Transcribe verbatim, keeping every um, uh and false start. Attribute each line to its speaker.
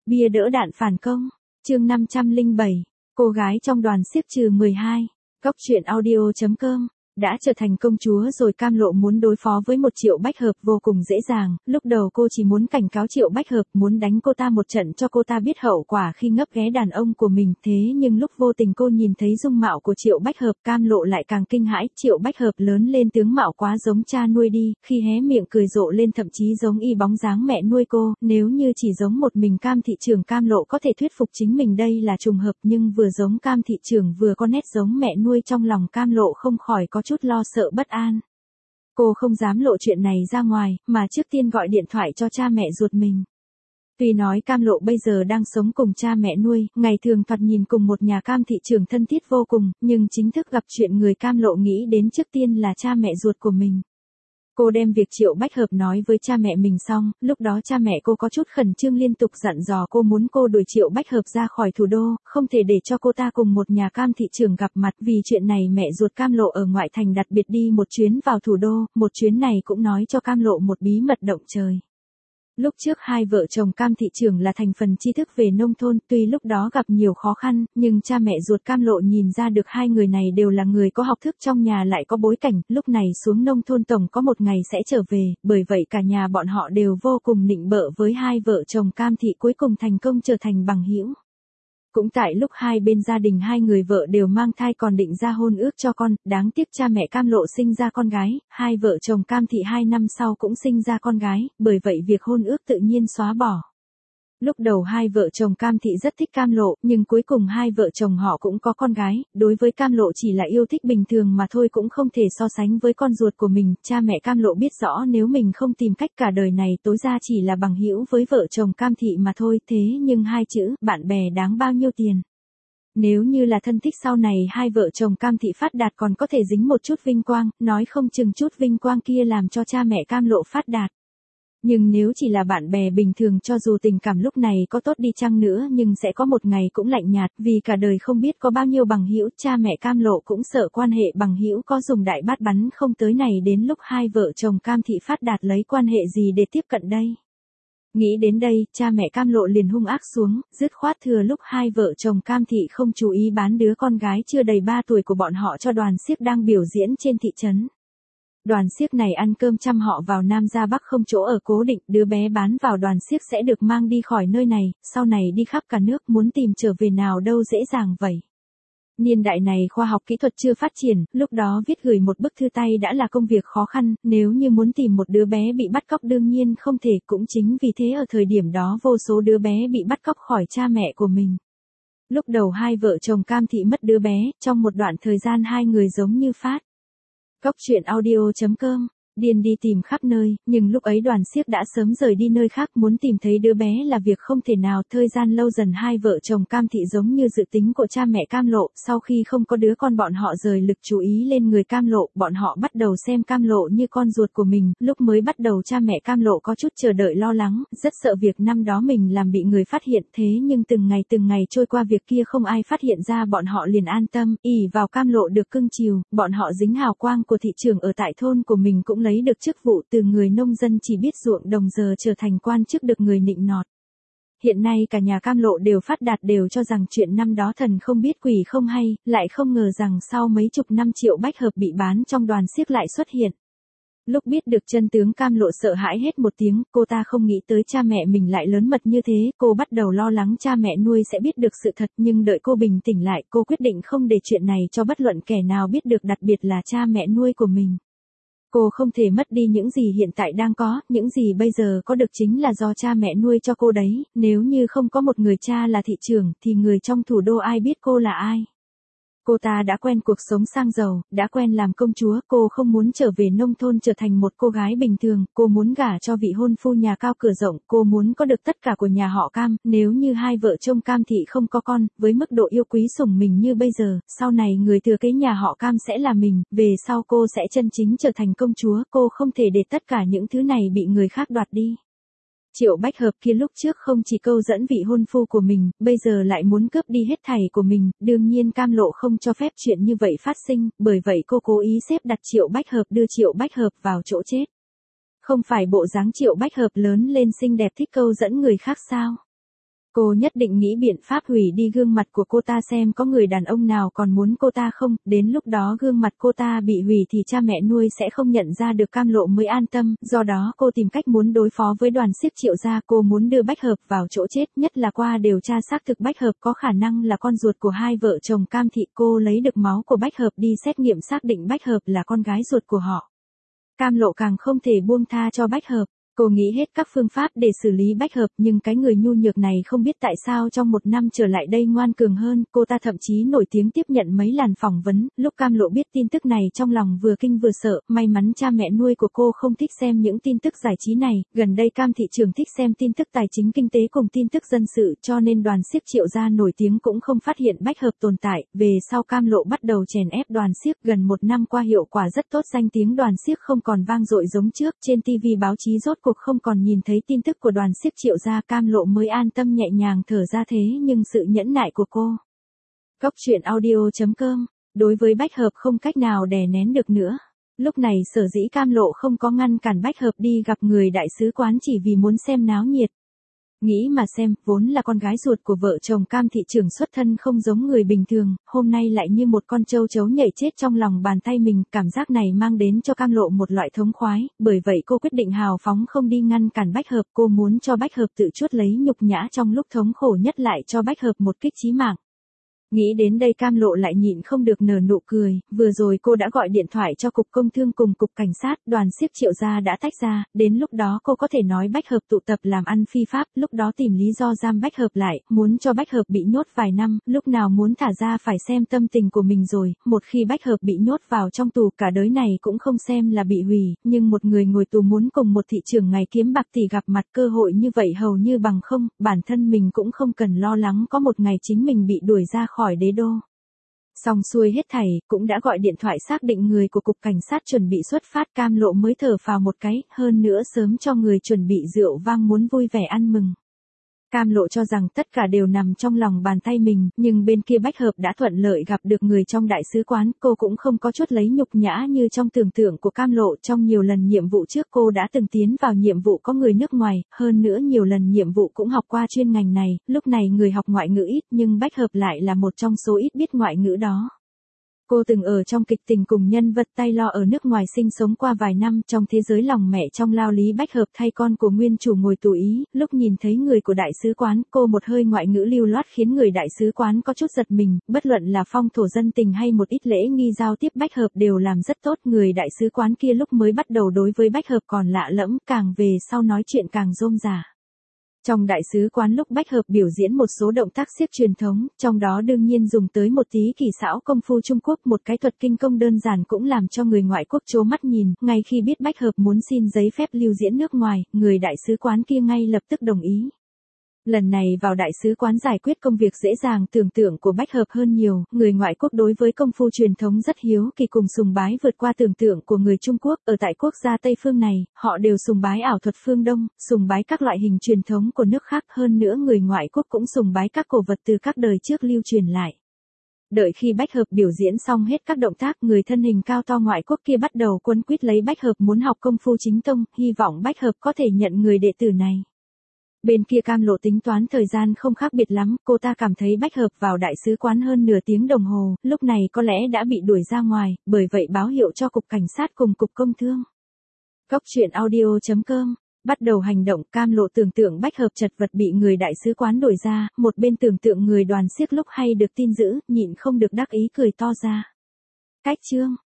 Speaker 1: Bia đỡ đạn phản công. Chương năm trăm lẻ bảy. Cô gái trong đoàn xiếc trừ mười hai. Góc truyện audio chấm com. Đã trở thành công chúa rồi, Cam Lộ muốn đối phó với một Triệu Bách Hợp vô cùng dễ dàng. Lúc đầu cô chỉ muốn cảnh cáo Triệu Bách Hợp, muốn đánh cô ta một trận cho cô ta biết hậu quả khi ngấp nghé đàn ông của mình. Thế nhưng lúc vô tình cô nhìn thấy dung mạo của Triệu Bách Hợp, Cam Lộ lại càng kinh hãi. Triệu Bách Hợp lớn lên tướng mạo quá giống cha nuôi đi, khi hé miệng cười rộ lên thậm chí giống y bóng dáng mẹ nuôi cô. Nếu như chỉ giống một mình Cam thị trưởng, Cam Lộ có thể thuyết phục chính mình đây là trùng hợp, nhưng vừa giống Cam thị trưởng vừa có nét giống mẹ nuôi, trong lòng Cam Lộ không khỏi có chút lo sợ bất an. Cô không dám lộ chuyện này ra ngoài, mà trước tiên gọi điện thoại cho cha mẹ ruột mình. Tuy nói Cam Lộ bây giờ đang sống cùng cha mẹ nuôi, ngày thường thoạt nhìn cùng một nhà Cam thị trưởng thân thiết vô cùng, nhưng chính thức gặp chuyện người Cam Lộ nghĩ đến trước tiên là cha mẹ ruột của mình. Cô đem việc Triệu Bách Hợp nói với cha mẹ mình xong, lúc đó cha mẹ cô có chút khẩn trương, liên tục dặn dò cô muốn cô đuổi Triệu Bách Hợp ra khỏi thủ đô, không thể để cho cô ta cùng một nhà Cam thị trưởng gặp mặt. Vì chuyện này mẹ ruột Cam Lộ ở ngoại thành đặc biệt đi một chuyến vào thủ đô, một chuyến này cũng nói cho Cam Lộ một bí mật động trời. Lúc trước hai vợ chồng Cam thị trưởng là thành phần tri thức về nông thôn, tuy lúc đó gặp nhiều khó khăn, nhưng cha mẹ ruột Cam Lộ nhìn ra được hai người này đều là người có học thức, trong nhà lại có bối cảnh, lúc này xuống nông thôn tổng có một ngày sẽ trở về, bởi vậy cả nhà bọn họ đều vô cùng nịnh bợ với hai vợ chồng Cam thị, cuối cùng thành công trở thành bằng hữu. Cũng tại lúc hai bên gia đình hai người vợ đều mang thai còn định ra hôn ước cho con, đáng tiếc cha mẹ Cam Lộ sinh ra con gái, hai vợ chồng Cam thị hai năm sau cũng sinh ra con gái, bởi vậy việc hôn ước tự nhiên xóa bỏ. Lúc đầu hai vợ chồng Cam thị rất thích Cam Lộ, nhưng cuối cùng hai vợ chồng họ cũng có con gái, đối với Cam Lộ chỉ là yêu thích bình thường mà thôi, cũng không thể so sánh với con ruột của mình. Cha mẹ Cam Lộ biết rõ nếu mình không tìm cách cả đời này tối ra chỉ là bằng hữu với vợ chồng Cam thị mà thôi, thế nhưng hai chữ bạn bè đáng bao nhiêu tiền. Nếu như là thân thích sau này hai vợ chồng Cam thị phát đạt còn có thể dính một chút vinh quang, nói không chừng chút vinh quang kia làm cho cha mẹ Cam Lộ phát đạt. Nhưng nếu chỉ là bạn bè bình thường, cho dù tình cảm lúc này có tốt đi chăng nữa nhưng sẽ có một ngày cũng lạnh nhạt, vì cả đời không biết có bao nhiêu bằng hữu. Cha mẹ Cam Lộ cũng sợ quan hệ bằng hữu có dùng đại bát bắn không tới, này đến lúc hai vợ chồng Cam thị phát đạt lấy quan hệ gì để tiếp cận đây. Nghĩ đến đây, cha mẹ Cam Lộ liền hung ác xuống, dứt khoát thừa lúc hai vợ chồng Cam thị không chú ý bán đứa con gái chưa đầy ba tuổi của bọn họ cho đoàn xiếc đang biểu diễn trên thị trấn. Đoàn xiếc này ăn cơm trăm họ vào Nam ra Bắc, không chỗ ở cố định, đứa bé bán vào đoàn xiếc sẽ được mang đi khỏi nơi này, sau này đi khắp cả nước, muốn tìm trở về nào đâu dễ dàng vậy. Niên đại này khoa học kỹ thuật chưa phát triển, lúc đó viết gửi một bức thư tay đã là công việc khó khăn, nếu như muốn tìm một đứa bé bị bắt cóc đương nhiên không thể, cũng chính vì thế ở thời điểm đó vô số đứa bé bị bắt cóc khỏi cha mẹ của mình. Lúc đầu hai vợ chồng Cam thị mất đứa bé, trong một đoạn thời gian hai người giống như phát. Góc truyện audio chấm com, điên đi tìm khắp nơi, nhưng lúc ấy đoàn xiếc đã sớm rời đi nơi khác, muốn tìm thấy đứa bé là việc không thể nào. Thời gian lâu dần hai vợ chồng Cam thị giống như dự tính của cha mẹ Cam Lộ, sau khi không có đứa con bọn họ rời lực chú ý lên người Cam Lộ, bọn họ bắt đầu xem Cam Lộ như con ruột của mình. Lúc mới bắt đầu cha mẹ Cam Lộ có chút chờ đợi lo lắng, rất sợ việc năm đó mình làm bị người phát hiện, thế nhưng từng ngày từng ngày trôi qua việc kia không ai phát hiện ra, bọn họ liền an tâm, ỷ vào Cam Lộ được cưng chiều, bọn họ dính hào quang của thị trường ở tại thôn của mình, cũng lấy được chức vụ từ người nông dân chỉ biết ruộng đồng giờ trở thành quan chức được người nịnh nọt. Hiện nay cả nhà Cam Lộ đều phát đạt, đều cho rằng chuyện năm đó thần không biết quỷ không hay, lại không ngờ rằng sau mấy chục năm Triệu Bách Hợp bị bán trong đoàn xiếc lại xuất hiện. Lúc biết được chân tướng, Cam Lộ sợ hãi hết một tiếng, cô ta không nghĩ tới cha mẹ mình lại lớn mật như thế, cô bắt đầu lo lắng cha mẹ nuôi sẽ biết được sự thật, nhưng đợi cô bình tĩnh lại, cô quyết định không để chuyện này cho bất luận kẻ nào biết được, đặc biệt là cha mẹ nuôi của mình. Cô không thể mất đi những gì hiện tại đang có, những gì bây giờ có được chính là do cha mẹ nuôi cho cô đấy, nếu như không có một người cha là thị trưởng, thì người trong thủ đô ai biết cô là ai. Cô ta đã quen cuộc sống sang giàu, đã quen làm công chúa, cô không muốn trở về nông thôn trở thành một cô gái bình thường, cô muốn gả cho vị hôn phu nhà cao cửa rộng, cô muốn có được tất cả của nhà họ Cam. Nếu như hai vợ chồng Cam thị không có con, với mức độ yêu quý sủng mình như bây giờ, sau này người thừa kế nhà họ Cam sẽ là mình, về sau cô sẽ chân chính trở thành công chúa, cô không thể để tất cả những thứ này bị người khác đoạt đi. Triệu Bách Hợp kia lúc trước không chỉ câu dẫn vị hôn phu của mình, bây giờ lại muốn cướp đi hết thảy của mình, đương nhiên Cam Lộ không cho phép chuyện như vậy phát sinh, bởi vậy cô cố ý xếp đặt Triệu Bách Hợp, đưa Triệu Bách Hợp vào chỗ chết. Không phải bộ dáng Triệu Bách Hợp lớn lên xinh đẹp thích câu dẫn người khác sao? Cô nhất định nghĩ biện pháp hủy đi gương mặt của cô ta xem có người đàn ông nào còn muốn cô ta không, đến lúc đó gương mặt cô ta bị hủy thì cha mẹ nuôi sẽ không nhận ra được Cam Lộ mới an tâm, do đó cô tìm cách muốn đối phó với đoàn xiếc Triệu gia, cô muốn đưa Bách Hợp vào chỗ chết, nhất là qua điều tra xác thực Bách Hợp có khả năng là con ruột của hai vợ chồng Cam Thị, cô lấy được máu của Bách Hợp đi xét nghiệm xác định Bách Hợp là con gái ruột của họ. Cam Lộ càng không thể buông tha cho Bách Hợp. Cô nghĩ hết các phương pháp để xử lý Bách Hợp, nhưng cái người nhu nhược này không biết tại sao trong một năm trở lại đây ngoan cường hơn, cô ta thậm chí nổi tiếng tiếp nhận mấy làn phỏng vấn. Lúc Cam Lộ biết tin tức này trong lòng vừa kinh vừa sợ, may mắn cha mẹ nuôi của cô không thích xem những tin tức giải trí này, gần đây Cam thị trường thích xem tin tức tài chính kinh tế cùng tin tức dân sự, cho nên đoàn xiếc Triệu gia nổi tiếng cũng không phát hiện Bách Hợp tồn tại. Về sau Cam Lộ bắt đầu chèn ép đoàn xiếc, gần một năm qua hiệu quả rất tốt, danh tiếng đoàn xiếc không còn vang dội giống trước, trên ti vi báo chí rốt cuộc không còn nhìn thấy tin tức của đoàn xiếc Triệu gia, Cam Lộ mới an tâm nhẹ nhàng thở ra. Thế nhưng sự nhẫn nại của cô. Góc truyện audio chấm com, đối với Bách Hợp không cách nào đè nén được nữa. Lúc này sở dĩ Cam Lộ không có ngăn cản Bách Hợp đi gặp người đại sứ quán chỉ vì muốn xem náo nhiệt. Nghĩ mà xem, vốn là con gái ruột của vợ chồng Cam thị trưởng xuất thân không giống người bình thường, hôm nay lại như một con trâu chấu nhảy chết trong lòng bàn tay mình, cảm giác này mang đến cho Cam Lộ một loại thống khoái, bởi vậy cô quyết định hào phóng không đi ngăn cản Bách Hợp, cô muốn cho Bách Hợp tự chuốt lấy nhục nhã trong lúc thống khổ nhất, lại cho Bách Hợp một kích chí mạng. Nghĩ đến đây Cam Lộ lại nhịn không được nở nụ cười, vừa rồi cô đã gọi điện thoại cho cục công thương cùng cục cảnh sát, đoàn xiếc Triệu gia đã tách ra, đến lúc đó cô có thể nói Bách Hợp tụ tập làm ăn phi pháp, lúc đó tìm lý do giam Bách Hợp lại, muốn cho Bách Hợp bị nhốt vài năm, lúc nào muốn thả ra phải xem tâm tình của mình rồi, một khi Bách Hợp bị nhốt vào trong tù cả đời này cũng không xem là bị hủy, nhưng một người ngồi tù muốn cùng một thị trưởng ngày kiếm bạc tỷ gặp mặt, cơ hội như vậy hầu như bằng không, bản thân mình cũng không cần lo lắng có một ngày chính mình bị đuổi ra khỏi đế đô. Xong xuôi hết thảy, cũng đã gọi điện thoại xác định người của cục cảnh sát chuẩn bị xuất phát, Cam Lộ mới thở phào một cái, hơn nữa sớm cho người chuẩn bị rượu vang muốn vui vẻ ăn mừng. Cam Lộ cho rằng tất cả đều nằm trong lòng bàn tay mình, nhưng bên kia Bách Hợp đã thuận lợi gặp được người trong đại sứ quán, cô cũng không có chút lấy nhục nhã như trong tưởng tượng của Cam Lộ, trong nhiều lần nhiệm vụ trước cô đã từng tiến vào nhiệm vụ có người nước ngoài, hơn nữa nhiều lần nhiệm vụ cũng học qua chuyên ngành này, lúc này người học ngoại ngữ ít, nhưng Bách Hợp lại là một trong số ít biết ngoại ngữ đó. Cô từng ở trong kịch tình cùng nhân vật Taylor ở nước ngoài sinh sống qua vài năm, trong thế giới lòng mẹ trong lao lý Bách Hợp thay con của nguyên chủ ngồi tù Ý, lúc nhìn thấy người của đại sứ quán, cô một hơi ngoại ngữ lưu loát khiến người đại sứ quán có chút giật mình, bất luận là phong thổ dân tình hay một ít lễ nghi giao tiếp Bách Hợp đều làm rất tốt, người đại sứ quán kia lúc mới bắt đầu đối với Bách Hợp còn lạ lẫm, càng về sau nói chuyện càng rôm rả. Trong đại sứ quán lúc Bách Hợp biểu diễn một số động tác xiếc truyền thống, trong đó đương nhiên dùng tới một tí kỳ xảo công phu Trung Quốc, một cái thuật kinh công đơn giản cũng làm cho người ngoại quốc trố mắt nhìn, ngay khi biết Bách Hợp muốn xin giấy phép lưu diễn nước ngoài, người đại sứ quán kia ngay lập tức đồng ý. Lần này vào đại sứ quán giải quyết công việc dễ dàng tưởng tượng của Bách Hợp hơn nhiều, người ngoại quốc đối với công phu truyền thống rất hiếu kỳ cùng sùng bái vượt qua tưởng tượng của người Trung Quốc, ở tại quốc gia Tây phương này, họ đều sùng bái ảo thuật phương Đông, sùng bái các loại hình truyền thống của nước khác, hơn nữa người ngoại quốc cũng sùng bái các cổ vật từ các đời trước lưu truyền lại. Đợi khi Bách Hợp biểu diễn xong hết các động tác, người thân hình cao to ngoại quốc kia bắt đầu quấn quýt lấy Bách Hợp muốn học công phu chính tông, hy vọng Bách Hợp có thể nhận người đệ tử này. Bên kia Cam Lộ tính toán thời gian không khác biệt lắm, cô ta cảm thấy Bách Hợp vào đại sứ quán hơn nửa tiếng đồng hồ, lúc này có lẽ đã bị đuổi ra ngoài, bởi vậy báo hiệu cho cục cảnh sát cùng cục công thương. Góc truyện audio chấm com, bắt đầu hành động, Cam Lộ tưởng tượng Bách Hợp chật vật bị người đại sứ quán đuổi ra, một bên tưởng tượng người đoàn xiếc lúc hay được tin dữ, nhịn không được đắc ý cười to ra. Cách chương